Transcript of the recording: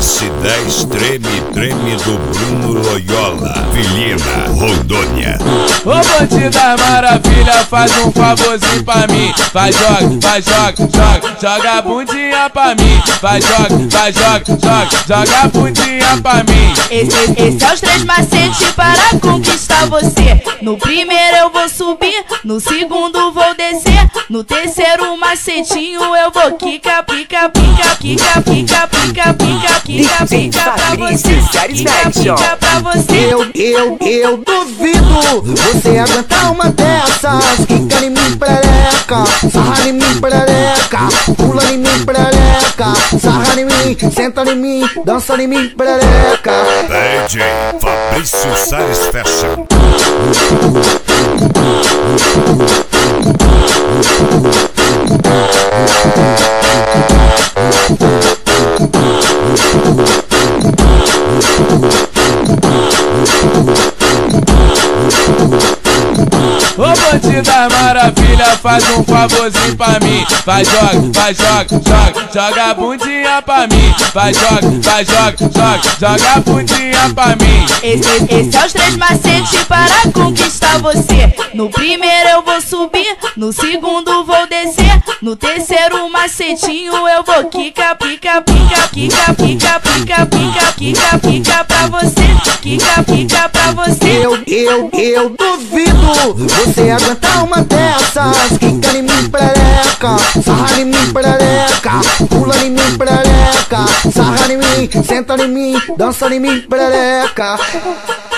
S10 Treme Treme do Bruno Loyola, Vilhena, Rondônia. Ô bandida maravilha, faz um favorzinho pra mim. Vai, joga a bundinha pra mim. Vai, joga a bundinha pra mim. Esse é os 3 macetes para conquistar você. No primeiro eu vou subir, no segundo vou descer, no terceiro macetinho eu vou quica, pica, pica, pica, pica, pica, pica, pica, pica pra você, pica, pica pra você. Eu duvido você aguentar uma dessas. Quica em mim, perereca, sarra em mim, perereca, pula em mim, perereca, sarra em mim, senta em mim, dança em mim, perereca. DJ Fabrício Salles Fashion. Ô bandida maravilha, faz um favorzinho pra mim. Vai, joga a bundinha pra mim. Vai, joga a bundinha pra mim. Esse é os 3 macetes para conquistar você. No primeiro eu vou subir, no segundo vou descer, no terceiro macetinho eu vou quica, pica, pica, quica, pica, pica, pica, quica, pica pra você, quica, pica pra você. Eu duvido você aguentar uma dessas. Quica em mim, perereca, sarra em mim, perereca, pula em mim, perereca, sarra em mim, senta em mim, dança em mim, perereca.